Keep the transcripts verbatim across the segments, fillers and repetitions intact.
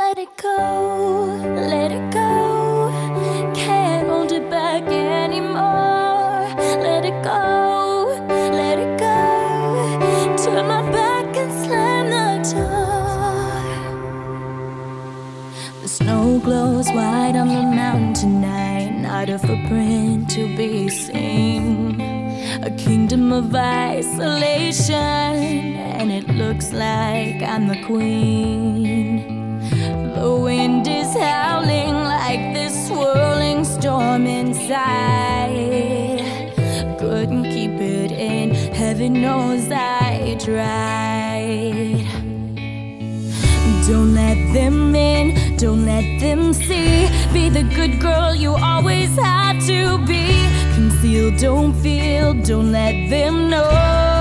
Let it go, let it go. Can't hold it back anymore. Let it go, let it go. Turn my back and slam the door. The snow glows white on the mountain tonight. Not a footprint to be seen. A kingdom of isolation, and it looks like I'm the queen. The wind is howling like this swirling storm inside. Couldn't keep it in, heaven knows I tried. Don't let them in, don't let them see. Be the good girl you always had to be. Conceal, don't feel, don't let them know.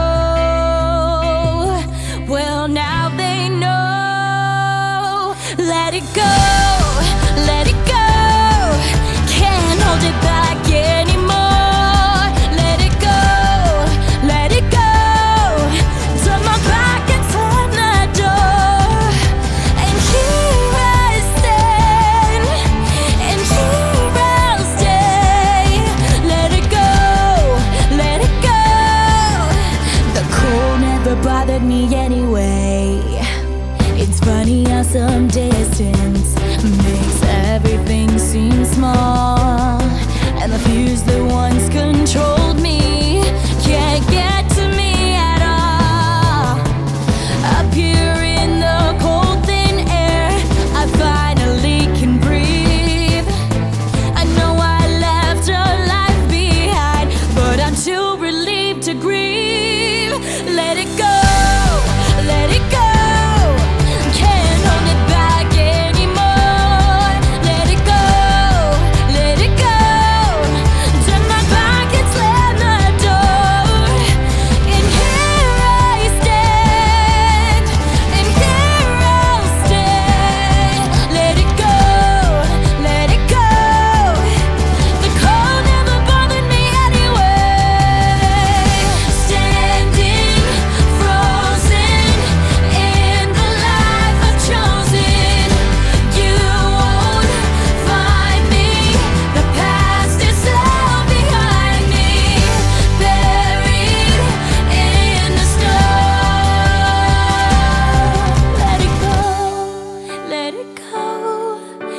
Well, now they know. Let it go, let it go. Can't hold it back anymore. Let it go, let it go. Turn my back and slam the door. And here I stand, and here I'll stay. Let it go, let it go. The cold never bothered me anyway. It's funny how some distance makes everything seem small, and the fears that once controlled me can't get to me at all. Up here in the cold thin air, I finally can breathe. I know I left a life behind, but I'm too relieved to grieve. Let it go, let it go.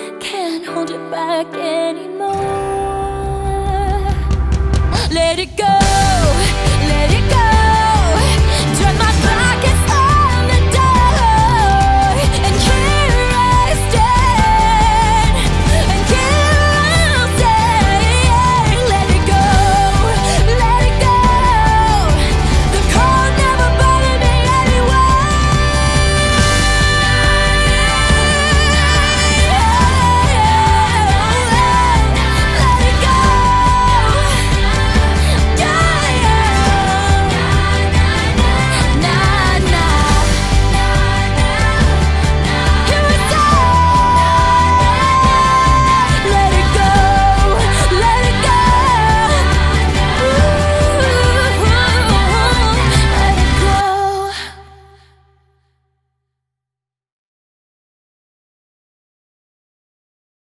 Hold it back anymore. Let it go.